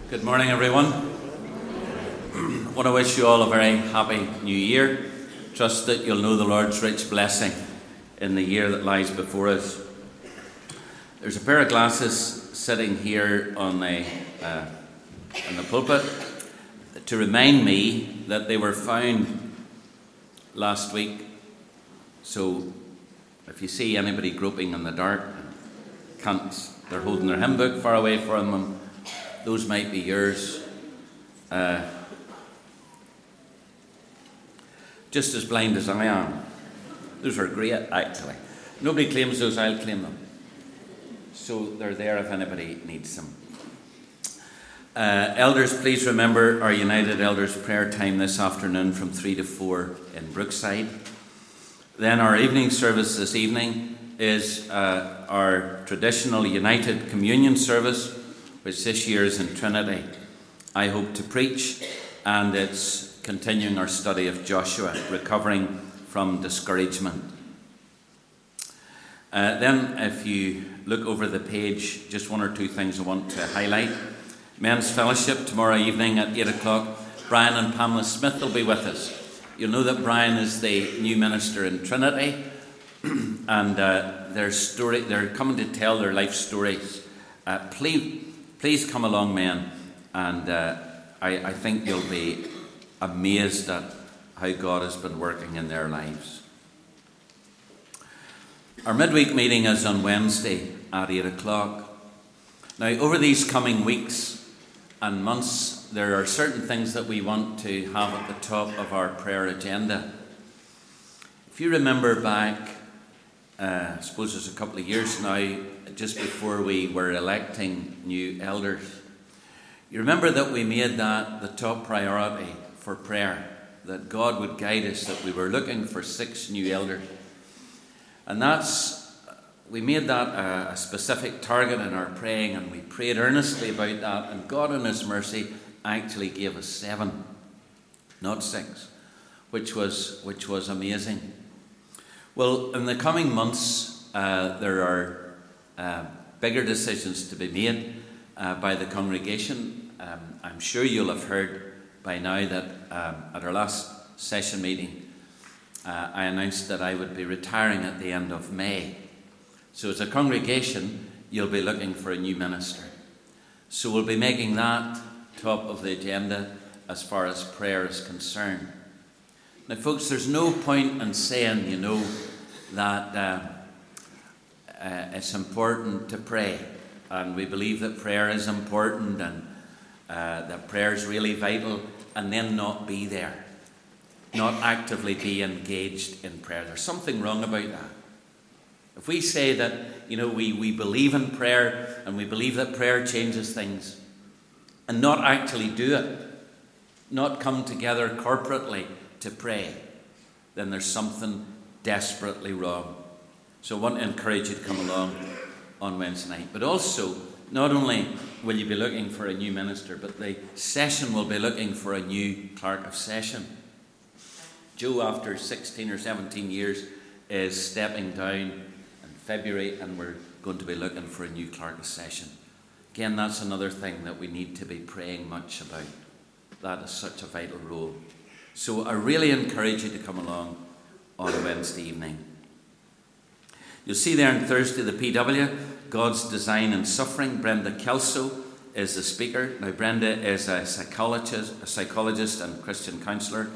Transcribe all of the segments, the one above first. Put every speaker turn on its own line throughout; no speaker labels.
Good morning, everyone. I want to wish you all a very happy new year. Trust that you'll know the Lord's rich blessing in the year that lies before us. There's a pair of glasses sitting here on in the pulpit to remind me that they were found last week. So if you see anybody groping in the dark, they're holding their hymn book far away from them, those might be yours. Just as blind as I am. Those are great, actually. Nobody claims those, I'll claim them. So they're there if anybody needs them. Elders, please remember our United Elders prayer time this afternoon from 3 to 4 in Brookside. Then our evening service this evening is our traditional United Communion service, which this year is in Trinity. I hope to preach, and it's continuing our study of Joshua, recovering from discouragement. Then, if you look over the page, just one or two things I want to highlight. Men's Fellowship tomorrow evening at 8 o'clock. Brian and Pamela Smith will be with us. You'll know that Brian is the new minister in Trinity, and they're coming to tell their life stories. Please come along, men, and I think you'll be amazed at how God has been working in their lives. Our midweek meeting is on Wednesday at 8 o'clock. Now, over these coming weeks and months, there are certain things that we want to have at the top of our prayer agenda. If you remember back, I suppose it's a couple of years now, just before we were electing new elders, you remember that we made that the top priority for prayer, that God would guide us, that we were looking for 6 new elders. And we made that a specific target in our praying, and we prayed earnestly about that, and God in His mercy actually gave us 7, not 6, which was amazing. Well, in the coming months, there are bigger decisions to be made by the congregation. I'm sure you'll have heard by now that at our last session meeting, I announced that I would be retiring at the end of May. So as a congregation, you'll be looking for a new minister. So we'll be making that top of the agenda as far as prayer is concerned. Now, folks, there's no point in saying, that it's important to pray, and we believe that prayer is important, and that prayer is really vital, and then not be there, not actively be engaged in prayer. There's something wrong about that. If we say that, we believe in prayer, and we believe that prayer changes things, and not actually do it, not come together corporately to pray, then there's something desperately wrong. So I want to encourage you to come along on Wednesday night. But also, not only will you be looking for a new minister, but the session will be looking for a new clerk of session. Joe, after 16 or 17 years, is stepping down in February, and we're going to be looking for a new clerk of session. Again, that's another thing that we need to be praying much about. That is such a vital role. So I really encourage you to come along on Wednesday evening. You'll see there on Thursday the PW, God's Design in Suffering. Brenda Kelso is the speaker. Now, Brenda is a psychologist and Christian counsellor.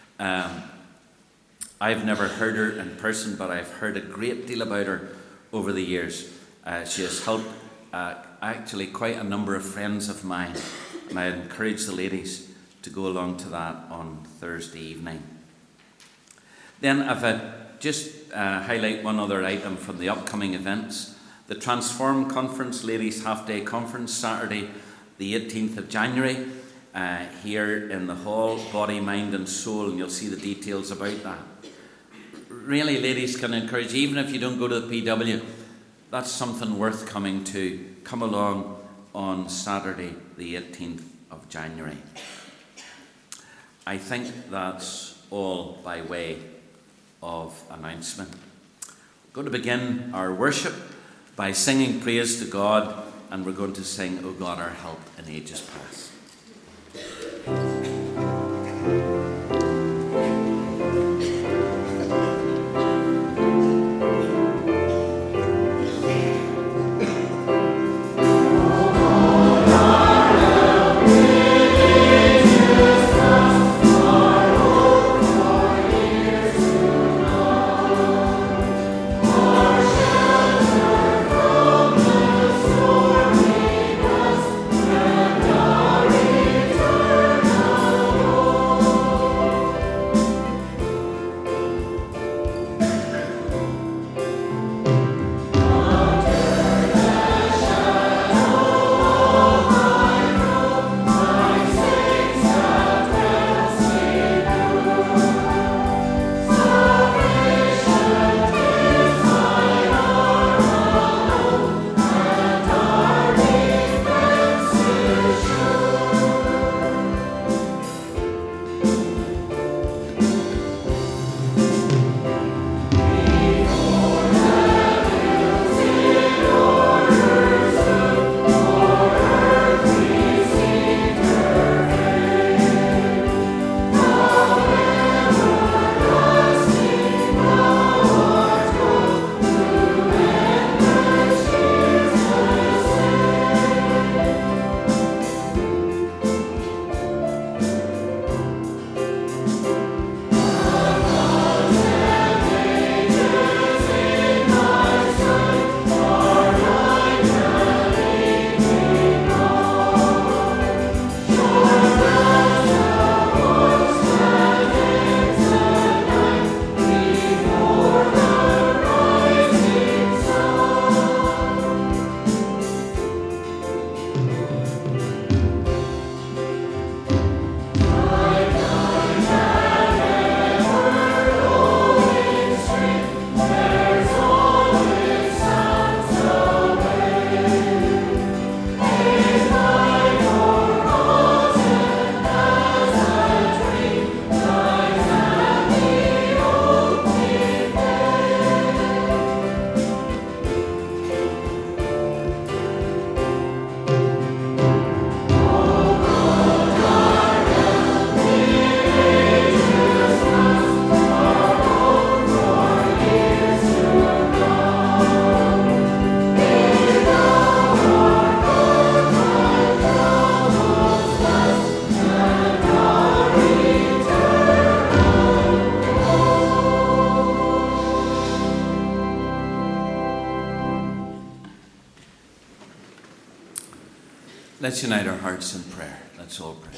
I've never heard her in person, but I've heard a great deal about her over the years. She has helped actually quite a number of friends of mine, and I encourage the ladies to go along to that on Thursday evening. Then I've just highlight one other item from the upcoming events. The Transform Conference, Ladies Half-Day Conference, Saturday the 18th of January, here in the hall, Body, Mind and Soul, and you'll see the details about that. Really, ladies, can encourage you, even if you don't go to the PW, that's something worth coming to. Come along on Saturday the 18th of January. I think that's all by way of announcement. We're going to begin our worship by singing praise to God and we're going to sing O God Our Help in Ages Past. Let's unite our hearts in prayer. Let's all pray.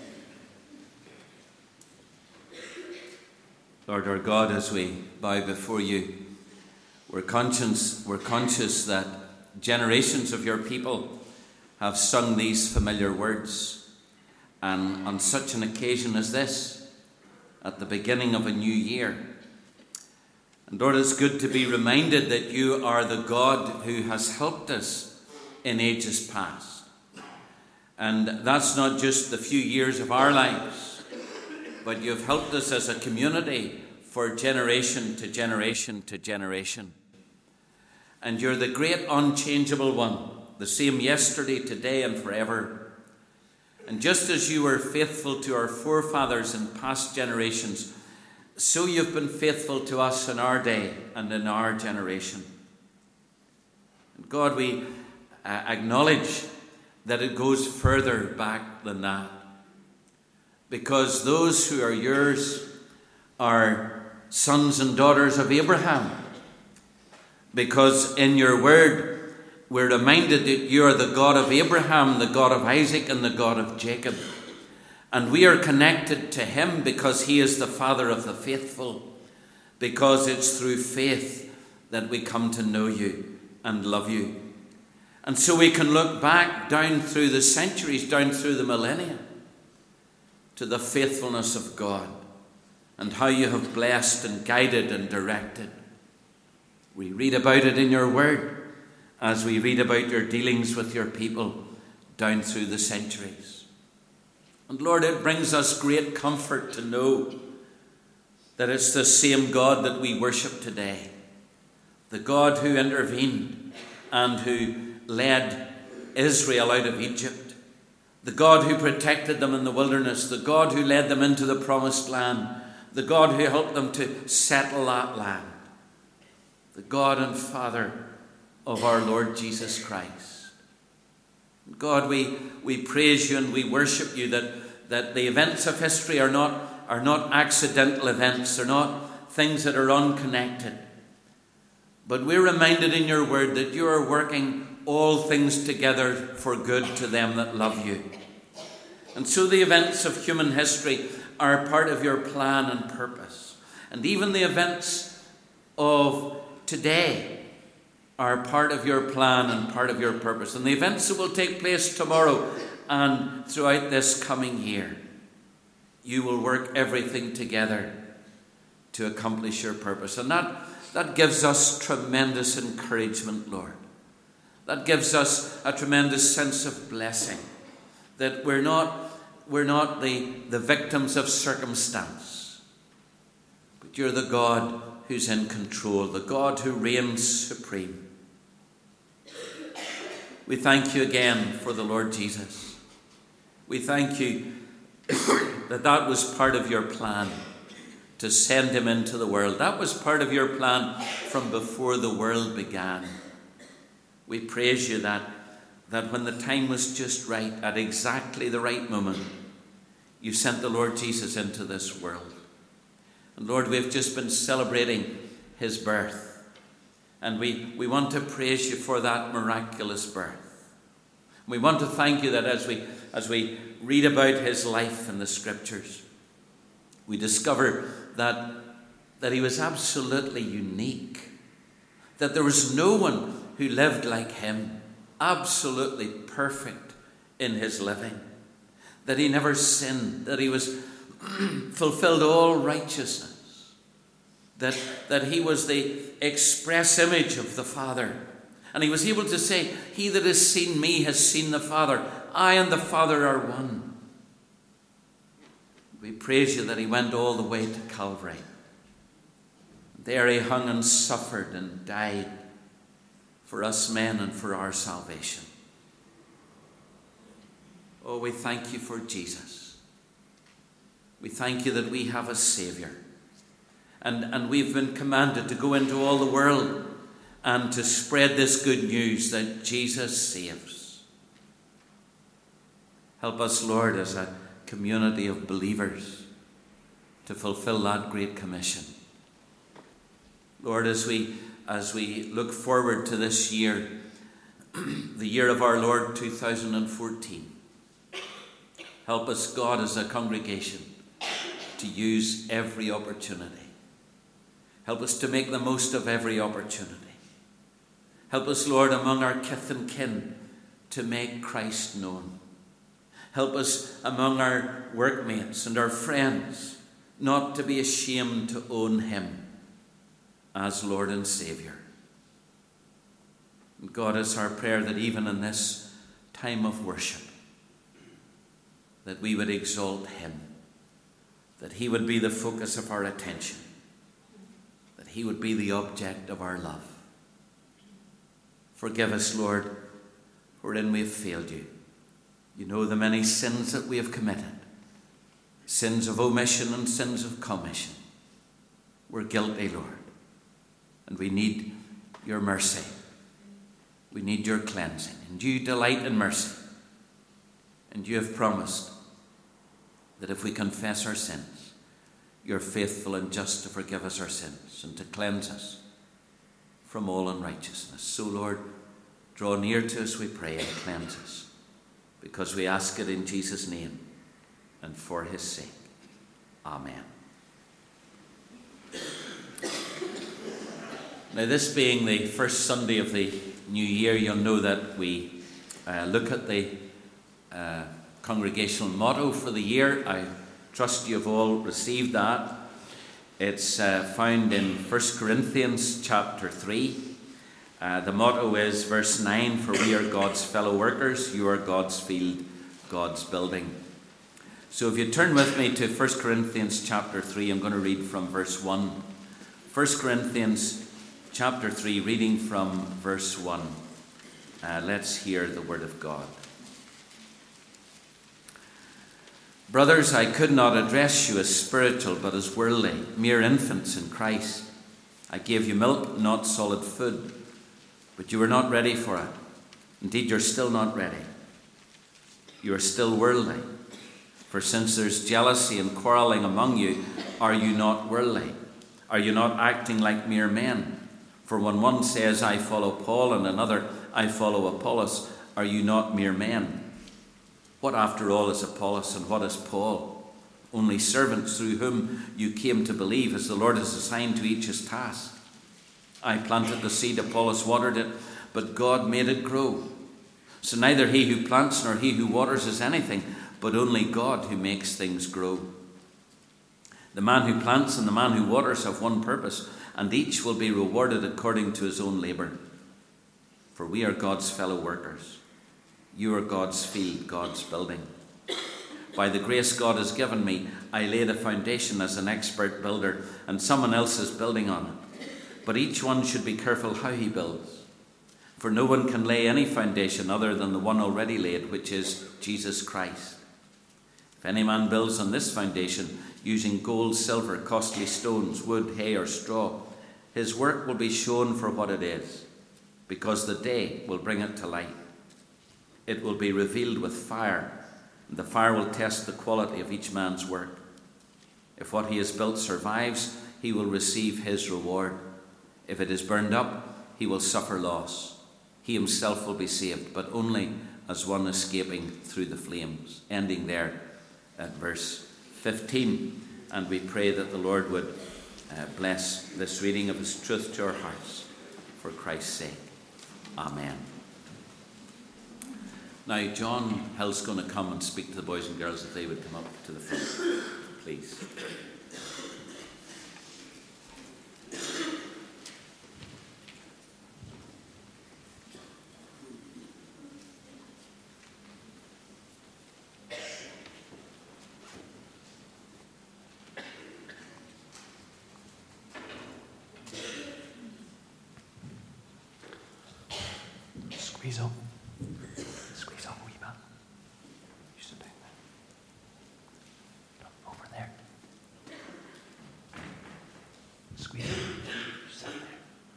Lord our God, as we bow before you, we're conscious that generations of your people have sung these familiar words. And on such an occasion as this, at the beginning of a new year, and Lord, it's good to be reminded that you are the God who has helped us in ages past. And that's not just the few years of our lives, but you've helped us as a community for generation to generation to generation. And you're the great unchangeable one, the same yesterday, today, and forever. And just as you were faithful to our forefathers in past generations, so you've been faithful to us in our day and in our generation. And God, we acknowledge that it goes further back than that. Because those who are yours are sons and daughters of Abraham. Because in your word, we're reminded that you are the God of Abraham, the God of Isaac, and the God of Jacob. And we are connected to him because he is the Father of the faithful. Because it's through faith that we come to know you and love you. And so we can look back down through the centuries, down through the millennia, to the faithfulness of God and how you have blessed and guided and directed. We read about it in your word as we read about your dealings with your people down through the centuries. And Lord, it brings us great comfort to know that it's the same God that we worship today, the God who intervened and who led Israel out of Egypt, the God who protected them in the wilderness, the God who led them into the promised land, the God who helped them to settle that land, the God and Father of our Lord Jesus Christ. God, we praise you and we worship you that the events of history are not accidental events. They're not things that are unconnected. But we're reminded in your word that you are working all things together for good to them that love you. And so the events of human history are part of your plan and purpose. And even the events of today are part of your plan and part of your purpose. And the events that will take place tomorrow and throughout this coming year, you will work everything together to accomplish your purpose. And that gives us tremendous encouragement, Lord. That gives us a tremendous sense of blessing, that we're not the victims of circumstance, but you're the God who's in control, the God who reigns supreme. We thank you again for the Lord Jesus. We thank you that was part of your plan, to send him into the world. That was part of your plan from before the world began. We praise you that when the time was just right, at exactly the right moment, you sent the Lord Jesus into this world. And Lord, we've just been celebrating his birth. And we want to praise you for that miraculous birth. We want to thank you that as we read about his life in the scriptures, we discover that he was absolutely unique, that there was no one who lived like him, absolutely perfect in his living, that he never sinned, that he was fulfilled all righteousness, that he was the express image of the Father. And he was able to say, he that has seen me has seen the Father. I and the Father are one. We praise you that he went all the way to Calvary. There he hung and suffered and died for us men and for our salvation. Oh, we thank you for Jesus. We thank you that we have a Saviour. And we've been commanded to go into all the world and to spread this good news that Jesus saves. Help us, Lord, as a community of believers to fulfill that great commission. Lord, as we look forward to this year, the year of our Lord 2014, help us, God, as a congregation to use every opportunity. Help us to make the most of every opportunity. Help us, Lord, among our kith and kin to make Christ known. Help us among our workmates and our friends not to be ashamed to own him as Lord and Saviour. And God, it's our prayer that even in this time of worship, that we would exalt him, that he would be the focus of our attention, that he would be the object of our love. Forgive us, Lord, wherein we have failed you. You know the many sins that we have committed, sins of omission and sins of commission. We're guilty, Lord, and we need your mercy. We need your cleansing, and you delight in mercy. And you have promised that if we confess our sins, you're faithful and just to forgive us our sins and to cleanse us from all unrighteousness. So, Lord, draw near to us, we pray, and cleanse us, because we ask it in Jesus' name and for his sake. Amen. Now, this being the first Sunday of the new year, you'll know that we look at the congregational motto for the year. I trust you've all received that. It's found in 1 Corinthians chapter 3. The motto is verse 9, for we are God's fellow workers, you are God's field, God's building. So if you turn with me to 1 Corinthians chapter 3, I'm going to read from verse 1. 1 Corinthians chapter 3, reading from verse 1. let's hear the word of God. Brothers, I could not address you as spiritual, but as worldly, mere infants in Christ. I gave you milk, not solid food, but you were not ready for it. Indeed, you're still not ready. You are still worldly. For since there's jealousy and quarreling among you, are you not worldly? Are you not acting like mere men? For when one says, I follow Paul, and another, I follow Apollos, are you not mere men? What, after all, is Apollos and what is Paul? Only servants through whom you came to believe, as the Lord has assigned to each his task. I planted the seed, Apollos watered it, but God made it grow. So neither he who plants nor he who waters is anything, but only God who makes things grow. The man who plants and the man who waters have one purpose, and each will be rewarded according to his own labour. For we are God's fellow workers. You are God's field, God's building. By the grace God has given me, I laid a foundation as an expert builder, and someone else is building on it. But each one should be careful how he builds. For no one can lay any foundation other than the one already laid, which is Jesus Christ. If any man builds on this foundation, using gold, silver, costly stones, wood, hay, or straw, his work will be shown for what it is, because the day will bring it to light. It will be revealed with fire, and the fire will test the quality of each man's work. If what he has built survives, he will receive his reward. If it is burned up, he will suffer loss. He himself will be saved, but only as one escaping through the flames. Ending there at verse 15. And we pray that the Lord would bless this reading of his truth to our hearts for Christ's sake. Amen. Now, John Hill's going to come and speak to the boys and girls if they would come up to the front, please.
Squeeze up. Squeeze up a wee bit. You sit down there. Over there. Squeeze up. Sit there.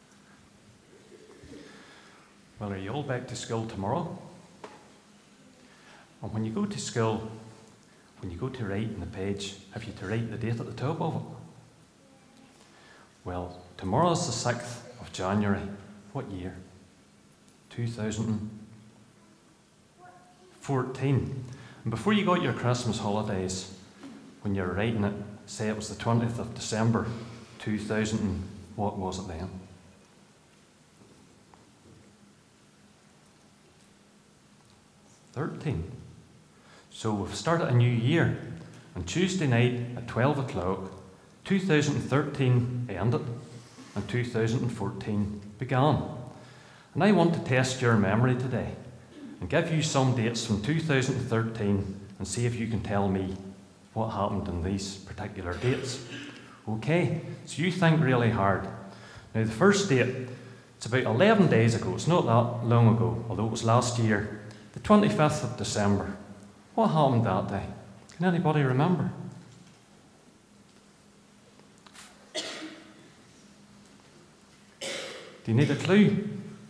Well, are you all back to school tomorrow? And when you go to school, when you go to write in the page, have you to write the date at the top of it? Well, tomorrow's the 6th of January. What year? 2014. And before you got your Christmas holidays, when you're writing it, say it was the 20th of December 2000, what was it then? '13. So we've started a new year. On Tuesday night at 12 o'clock, 2013 ended and 2014 began. And I want to test your memory today and give you some dates from 2013 and see if you can tell me what happened in these particular dates. Okay, so you think really hard. Now the first date, it's about 11 days ago, it's not that long ago, although it was last year, the 25th of December. What happened that day? Can anybody remember? Do you need a clue?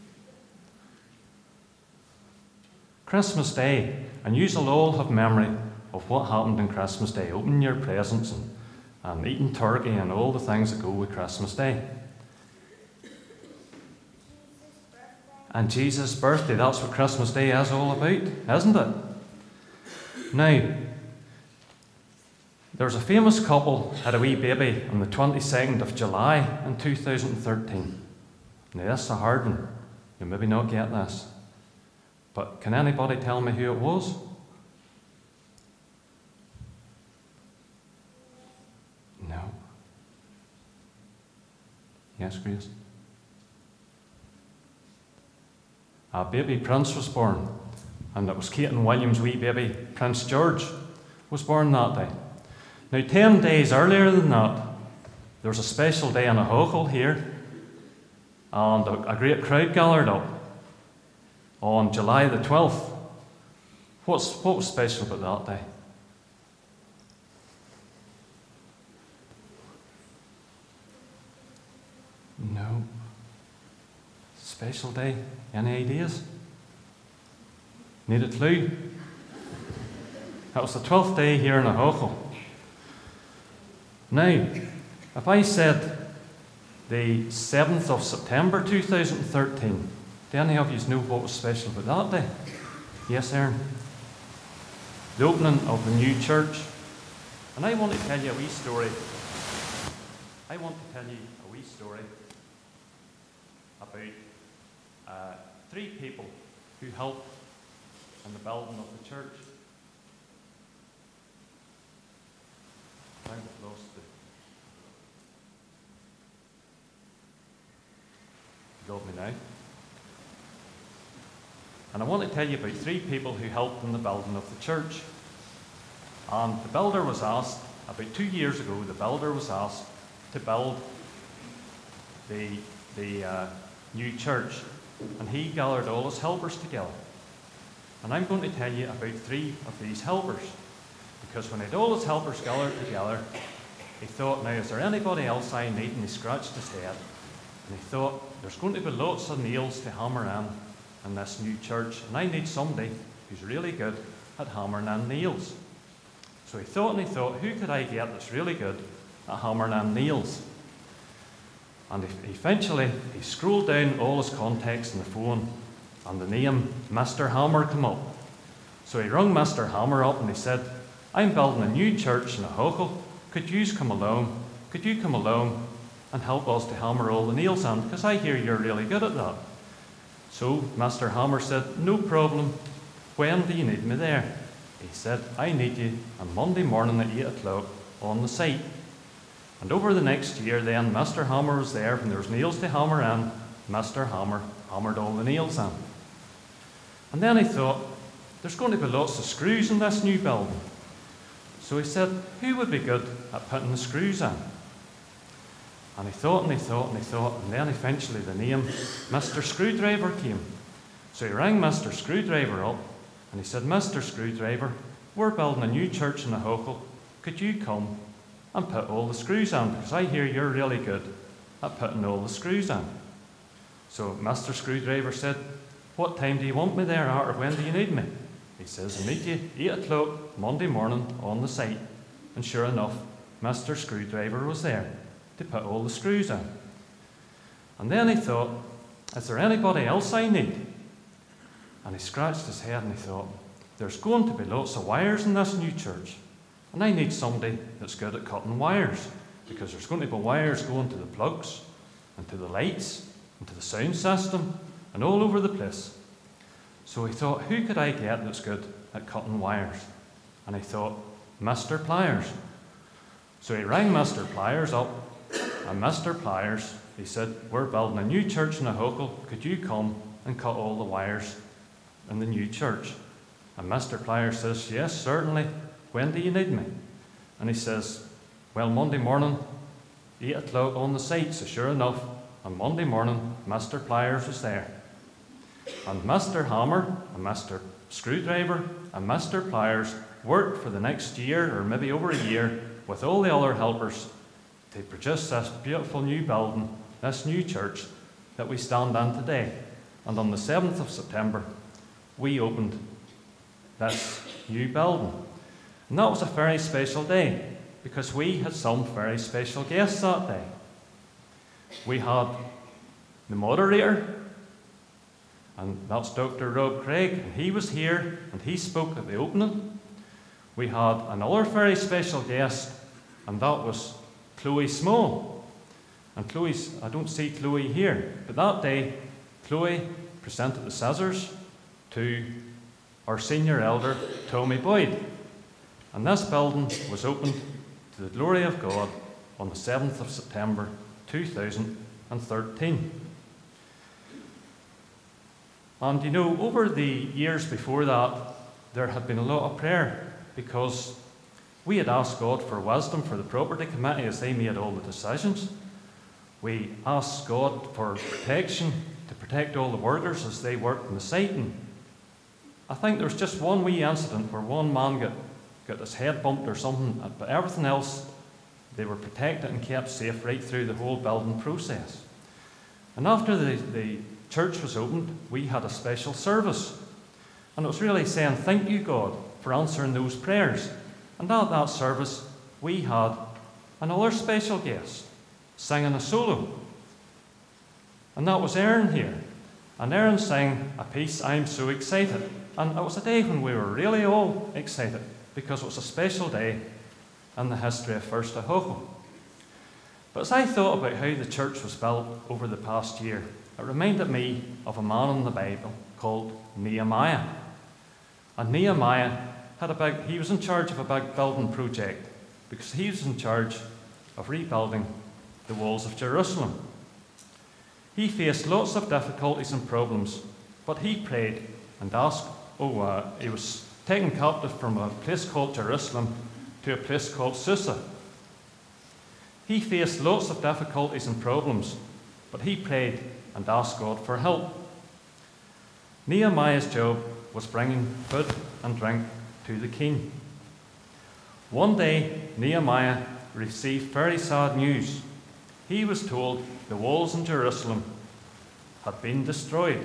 Christmas Day, and you'll all have memory of what happened on Christmas Day, opening your presents and eating turkey and all the things that go with Christmas Day. And Jesus' birthday, that's what Christmas Day is all about, isn't it? Now, there's a famous couple had a wee baby on the 22nd of July in 2013. Now, that's a hard one. You'll maybe not get this. But can anybody tell me who it was? No. Yes, Grace? A baby Prince was born, and it was Kate and William's wee baby, Prince George, was born that day. Now, 10 days earlier than that, there was a special day in a hoggle here, and a great crowd gathered up. on July the 12th. What was special about that day? No. Special day? Any ideas? Need a clue? That was the 12th day here in Ahochel. Now, if I said the 7th of September 2013, do any of you know what was special about that day? Yes, Aaron? The opening of the new church. And I want to tell you a wee story. About 3 people who helped in the building of the church. I've lost it. You got me now? And I want to tell you about 3 people who helped in the building of the church. And the builder was asked, about 2 years ago, the builder was asked to build the new church. And he gathered all his helpers together. And I'm going to tell you about 3 of these helpers. Because when he had all his helpers gathered together, he thought, now, is there anybody else I need? And he scratched his head. And he thought, there's going to be lots of nails to hammer in this new church. And I need somebody who's really good at hammering in nails. So he thought, who could I get that's really good at hammering in nails? And eventually, he scrolled down all his contacts in the phone, and the name Mr. Hammer came up. So he rung Mr. Hammer up and he said, I'm building a new church in Ahochel. Could you come along and help us to hammer all the nails in? Because I hear you're really good at that. So Mr. Hammer said, no problem. When do you need me there? He said, I need you on Monday morning at 8 o'clock on the site. And over the next year then, Mr. Hammer was there. When there was nails to hammer in, Mr. Hammer hammered all the nails in. And then he thought, there's going to be lots of screws in this new building. So he said, who would be good at putting the screws in? And he thought, and then eventually the name Mr. Screwdriver came. So he rang Mr. Screwdriver up, and he said, Mr. Screwdriver, we're building a new church in Ahochel. Could you come and put all the screws in? Because I hear you're really good at putting all the screws in. So Mr. Screwdriver said, what time do you want me there at, or when do you need me? He says, I need you 8 o'clock Monday morning on the site. And sure enough, Mr. Screwdriver was there to put all the screws in. And then he thought, is there anybody else I need? And he scratched his head and he thought, there's going to be lots of wires in this new church. And I need somebody that's good at cutting wires. Because there's going to be wires going to the plugs, and to the lights, and to the sound system, and all over the place. So he thought, who could I get that's good at cutting wires? And he thought, Mr. Pliers. So he rang Mr. Pliers up, and Mr. Pliers, he said, we're building a new church in Ahochel. Could you come and cut all the wires in the new church? And Mr. Pliers says, yes, certainly. When do you need me? And he says, well, Monday morning, 8 o'clock on the site. So sure enough, on Monday morning, Mr. Pliers was there. And Mr. Hammer, and Mr. Screwdriver, and Mr. Pliers worked for the next year, or maybe over a year, with all the other helpers to produce this beautiful new building, this new church that we stand in today. And on the 7th of September, we opened this new building. And that was a very special day, because we had some very special guests that day. We had the moderator, and that's Dr. Rob Craig, and he was here, and he spoke at the opening. We had another very special guest, and that was Chloe Small. And I don't see Chloe here, but that day, Chloe presented the scissors to our senior elder, Tommy Boyd. And this building was opened to the glory of God on the 7th of September 2013. And you know, over the years before that, there had been a lot of prayer, because we had asked God for wisdom for the property committee as they made all the decisions. We asked God for protection to protect all the workers as they worked in the site. And I think there was just one wee incident where one man got his head bumped or something, but everything else, they were protected and kept safe right through the whole building process. And after the church was opened, we had a special service. And it was really saying, thank you, God, for answering those prayers. And at that service, we had another special guest singing a solo. And that was Aaron here. And Aaron sang a piece, I'm So Excited. And it was a day when we were really all excited, because it was a special day in the history of First Ohoho. But as I thought about how the church was built over the past year, it reminded me of a man in the Bible called Nehemiah. And Nehemiah he was in charge of a big building project, because he was in charge of rebuilding the walls of Jerusalem. He faced lots of difficulties and problems, but he prayed and asked. He was taken captive from a place called Jerusalem to a place called Susa. He faced lots of difficulties and problems, but he prayed and asked God for help. Nehemiah's job was bringing food and drink to the king. One day, Nehemiah received very sad news. He was told the walls in Jerusalem had been destroyed.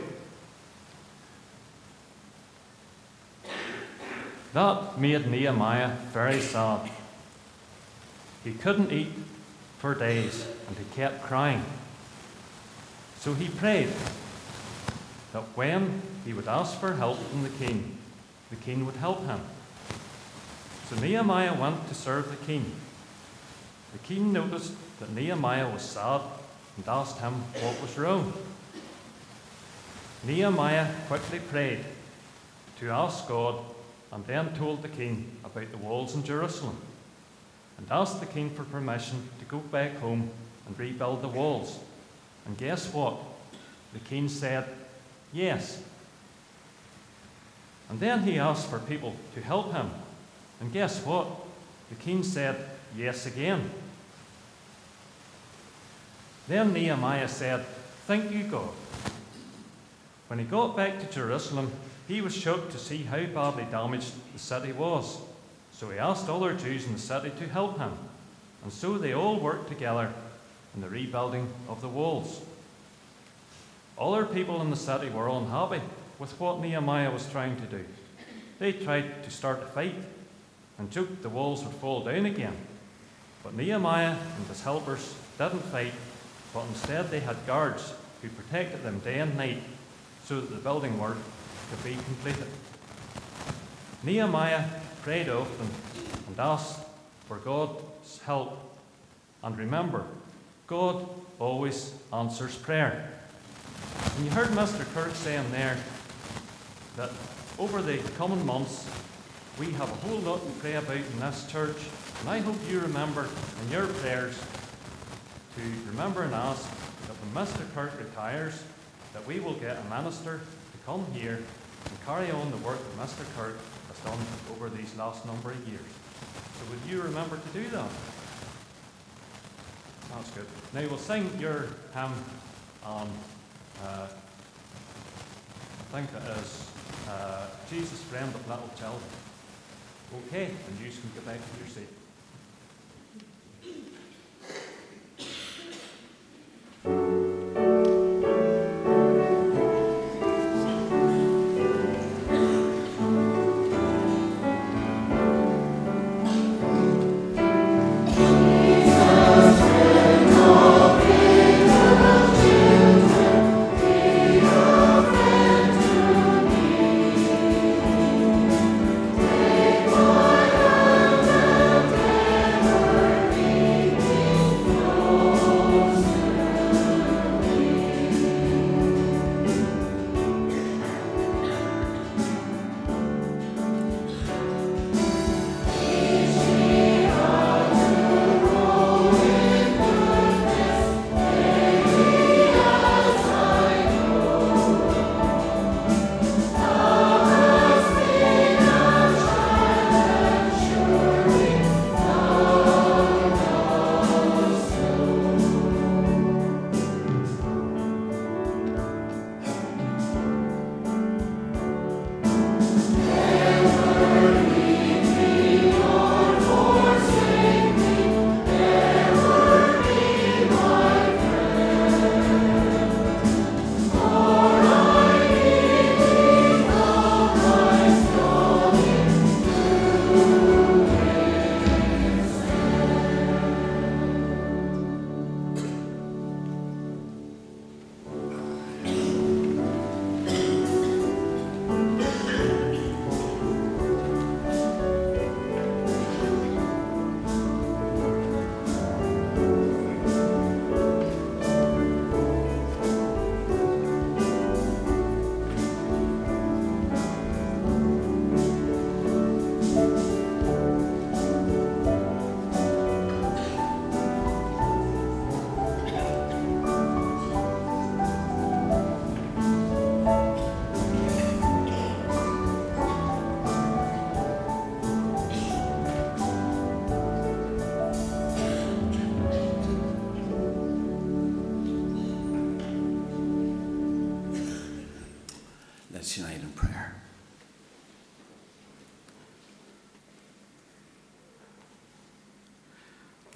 That made Nehemiah very sad. He couldn't eat for days, and he kept crying. So he prayed that when he would ask for help from the king would help him. So Nehemiah went to serve the king. The king noticed that Nehemiah was sad and asked him what was wrong. Nehemiah quickly prayed to ask God, and then told the king about the walls in Jerusalem, and asked the king for permission to go back home and rebuild the walls. And guess what? The king said yes. And then he asked for people to help him. And guess what? The king said yes again. Then Nehemiah said, thank you, God. When he got back to Jerusalem, he was shocked to see how badly damaged the city was. So he asked other Jews in the city to help him. And so they all worked together in the rebuilding of the walls. Other people in the city were unhappy with what Nehemiah was trying to do. They tried to start a fight and joked the walls would fall down again. But Nehemiah and his helpers didn't fight, but instead they had guards who protected them day and night so that the building work could be completed. Nehemiah prayed often and asked for God's help. And remember, God always answers prayer. And you heard Mr. Kirk saying there that over the coming months we have a whole lot to pray about in this church, and I hope you remember in your prayers to remember and ask that when Mr. Kirk retires, that we will get a minister to come here and carry on the work that Mr. Kirk has done over these last number of years. So would you remember to do that? That's good. Now we'll sing your hymn on, I think it is Jesus, Friend of Little Children. Okay, and you can get back to your seat.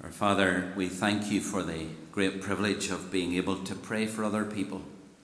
Our Father, we thank you for the great privilege of being able to pray for other people.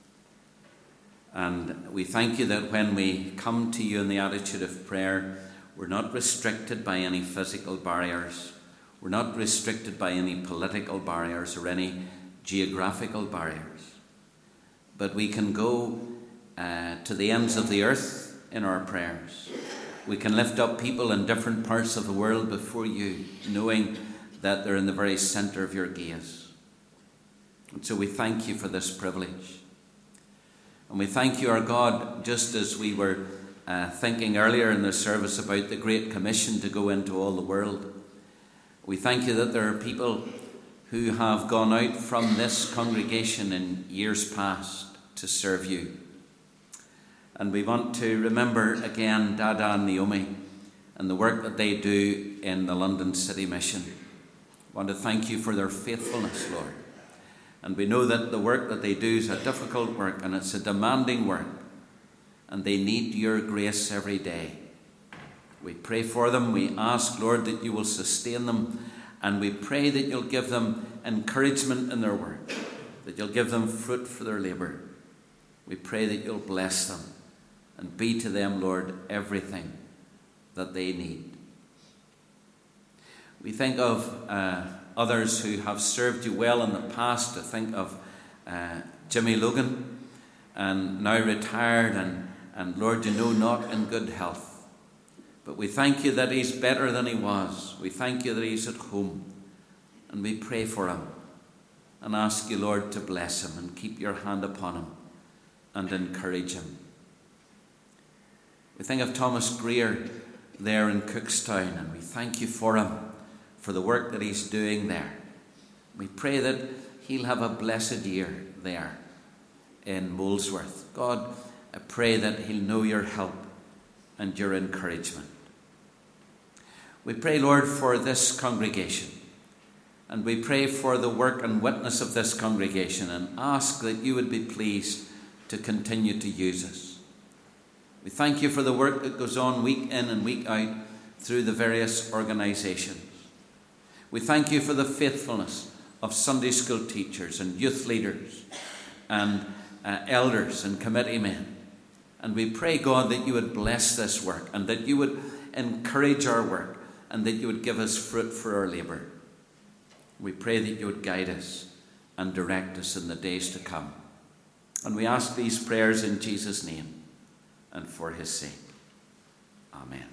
And we thank you that when we come to you in the attitude of prayer, we're not restricted by any physical barriers. We're not restricted by any political barriers or any geographical barriers. But we can go to the ends of the earth in our prayers. We can lift up people in different parts of the world before you, knowing that they're in the very centre of your gaze. And so we thank you for this privilege. And we thank you, our God, just as we were thinking earlier in the service about the Great Commission to go into all the world. We thank you that there are people who have gone out from this congregation in years past to serve you. And we want to remember again Dada and Naomi and the work that they do in the London City Mission. We want to thank you for their faithfulness, Lord. And we know that the work that they do is a difficult work and it's a demanding work. And they need your grace every day. We pray for them. We ask, Lord, that you will sustain them. And we pray that you'll give them encouragement in their work, that you'll give them fruit for their labour. We pray that you'll bless them and be to them, Lord, everything that they need. We think of others who have served you well in the past. To think of Jimmy Logan, and now retired, and Lord, you know, not in good health. But we thank you that he's better than he was. We thank you that he's at home. And we pray for him and ask you, Lord, to bless him and keep your hand upon him and encourage him. We think of Thomas Greer there in Cookstown, and we thank you for him, for the work that he's doing there. We pray that he'll have a blessed year there in Molesworth. God, I pray that he'll know your help and your encouragement. We pray, Lord, for this congregation, and we pray for the work and witness of this congregation, and ask that you would be pleased to continue to use us. We thank you for the work that goes on week in and week out through the various organisations. We thank you for the faithfulness of Sunday school teachers and youth leaders and elders and committee men. And we pray, God, that you would bless this work and that you would encourage our work and that you would give us fruit for our labour. We pray that you would guide us and direct us in the days to come. And we ask these prayers in Jesus' name and for his sake. Amen.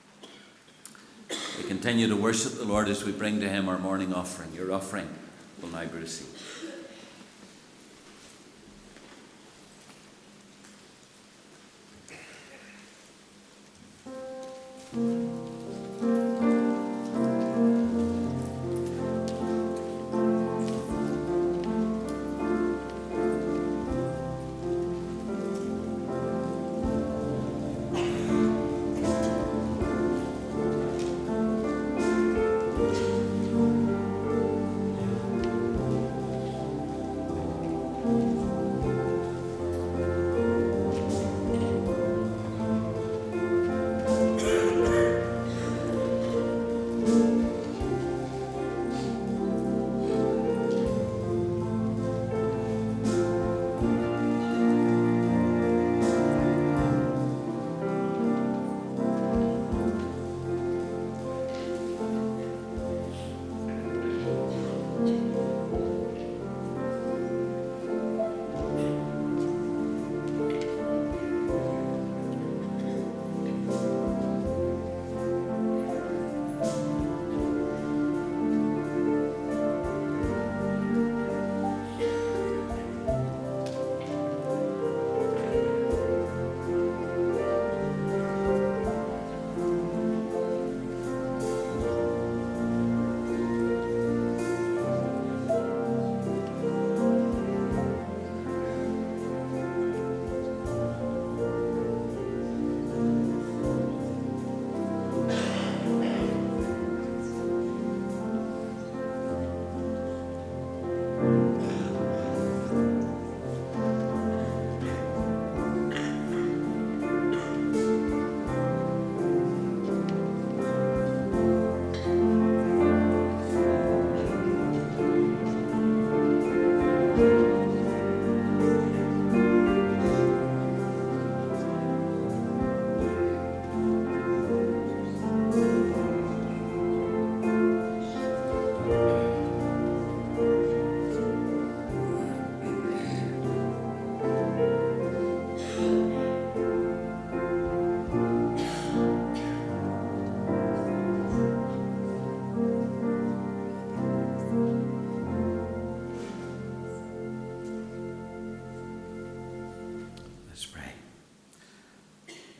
We continue to worship the Lord as we bring to him our morning offering. Your offering will now be received.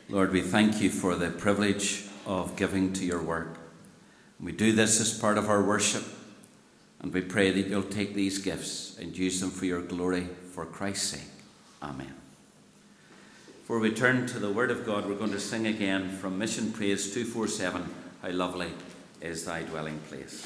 Lord, we thank you for the privilege of giving to your word. We do this as part of our worship, and we pray that you'll take these gifts and use them for your glory, for Christ's sake. Amen. Before we turn to the word of God, we're going to sing again from Mission Praise 247, How Lovely is Thy Dwelling Place.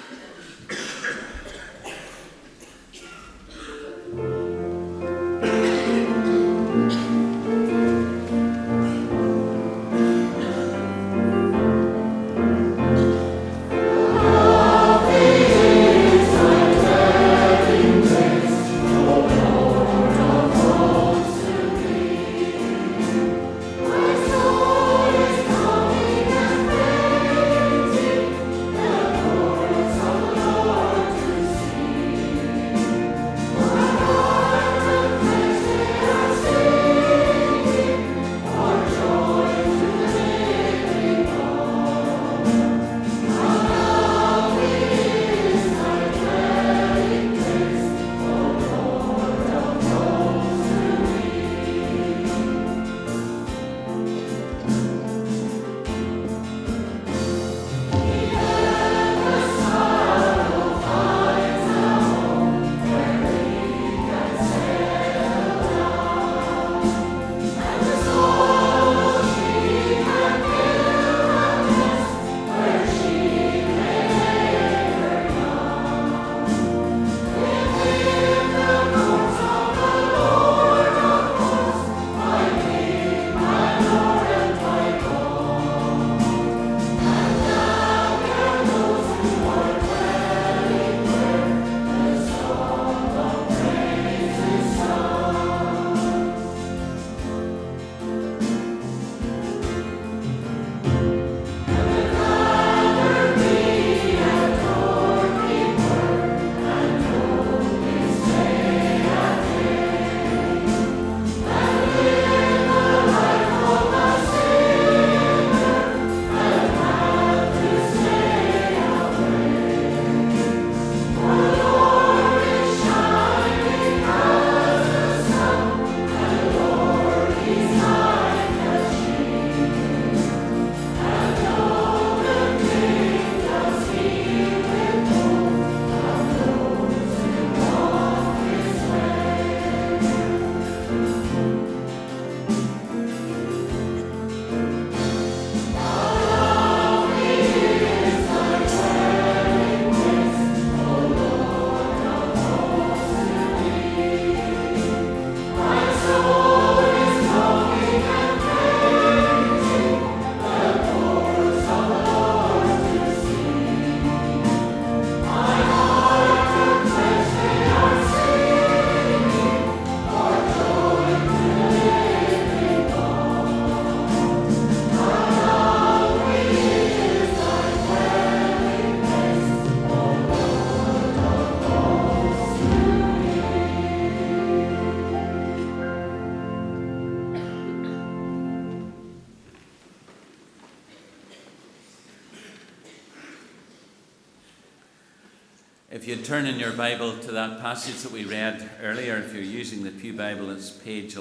If you turn in your Bible to that passage that we read earlier, if you're using the Pew Bible, it's page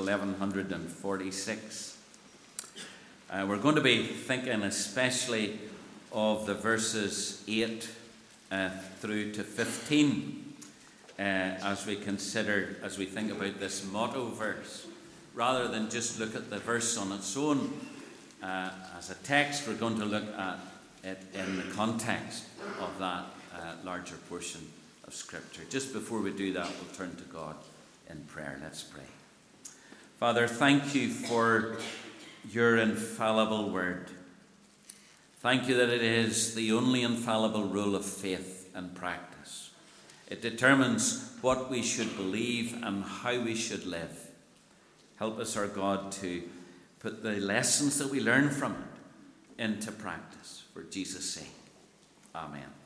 1146. We're going to be thinking especially of the verses 8 through to 15 as we think about this motto verse. Rather than just look at the verse on its own as a text, we're going to look at it in the context of that larger portion of Scripture. Just before we do that, we'll turn to God in prayer. Let's pray. Father, thank you for your infallible word. Thank you that it is the only infallible rule of faith and practice. It determines what we should believe and how we should live. Help us, our God, to put the lessons that we learn from it into practice for Jesus' sake. Amen.